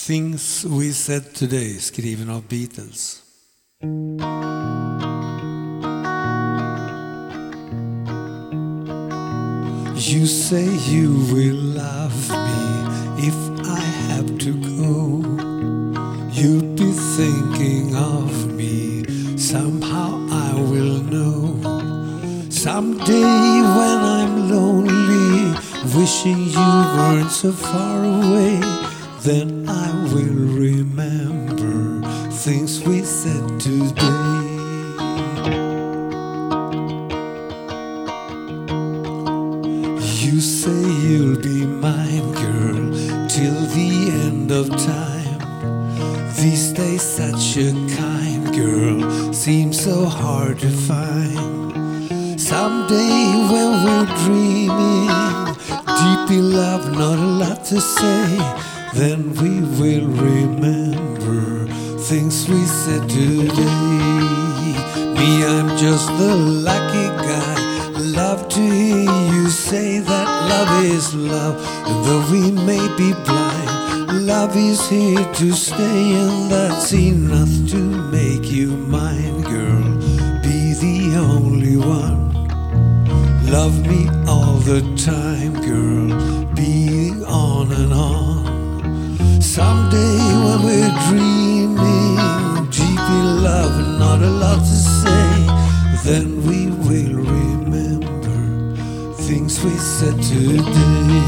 Things We Said Today, skriven av Beatles. You say you will love me if I have to go. You'll be thinking of me, somehow I will know. Someday when I'm lonely, wishing you weren't so far away, then I will remember things we said today. You say you'll be mine, girl, till the end of time. These days such a kind girl seems so hard to find. Someday when we're dreaming, deep in love, not a lot to say, then we will remember things we said today. Me, I'm just the lucky guy. Love to hear you say that love is love, and though we may be blind, love is here to stay, and that's enough to make you mine, girl. Be the only one. Love me all the time, girl. Be on and on. Someday when we're dreaming, deep in love and not a lot to say, then we will remember things we said today.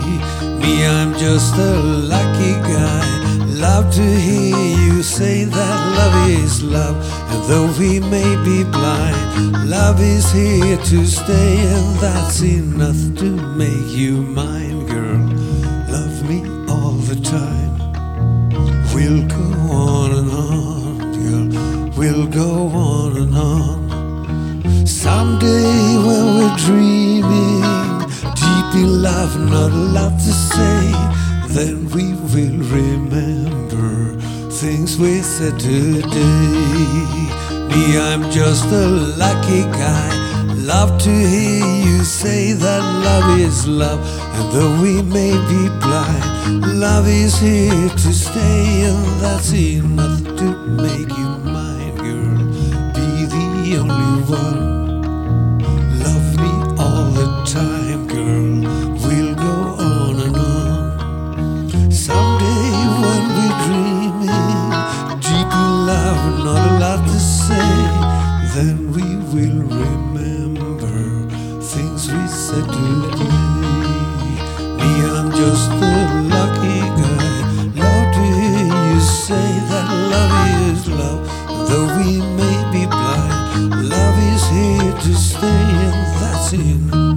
Me, I'm just a lucky guy. Love to hear you say that love is love, and though we may be blind, love is here to stay, and that's enough to make you mine, girl. Love me all the time. We'll go on and on, girl. We'll go on and on. Someday when we're dreaming, deep in love, not a lot to say, then we will remember things we said today. Me, I'm just a lucky guy. Love to hear you say that love is love, and though we may be blind, love is here to stay, and that's enough to make you mine, girl. Be the only one. Love me all the time, girl. We'll go on and on. Someday when we're dreaming, deep in love, not a lot to say, then we will remember things we said today. Me, I'm just a lucky guy. Love to hear you say that love is love, though we may be blind, love is here to stay, and that's enough.